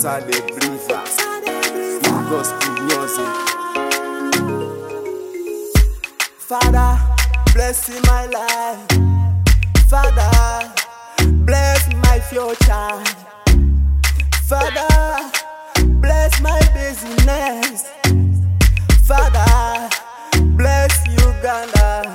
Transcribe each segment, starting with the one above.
Sunday Breakfast, gospel music. Father, bless my life. Father, bless my future. Father, bless my business. Father, bless Uganda.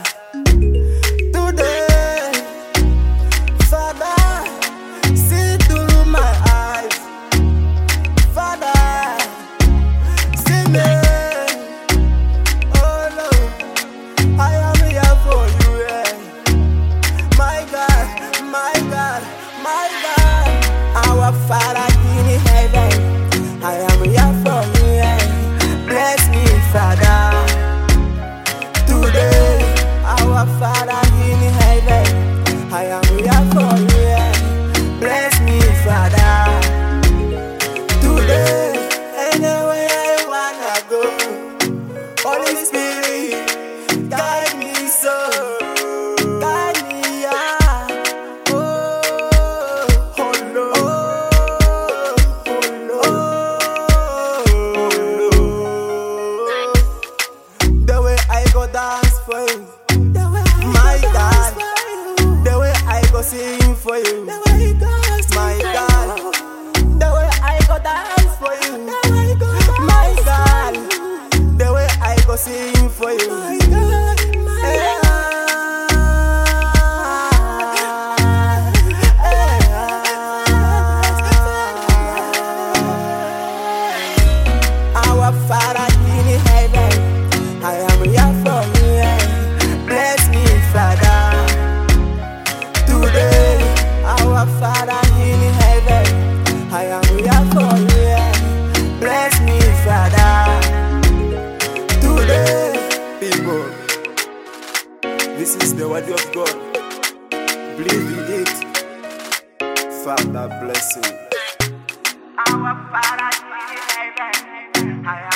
Today, Father, see through my eyes. Father, see me. Oh Lord, I am here for you. My God, my God, my God. Our Father in heaven, I am here for you. Bless me, Father. Today, our Father in heaven, I am here for you. Bless me, Father. Today, anywhere I wanna go, Holy Spirit, guide me so, guide me, yeah. Oh Lord, the way I go dance for you, my God, the way I go sing for you, my God, the way I go dance for you, my God, the way I go sing for you. Our Father in heaven, I am here for you. Bless me, Father. Today, our Father in heaven, I am here for you. Bless me, Father. Today, people, this is the word of God. Believe in it. Father, bless you. Our Father in heaven, I am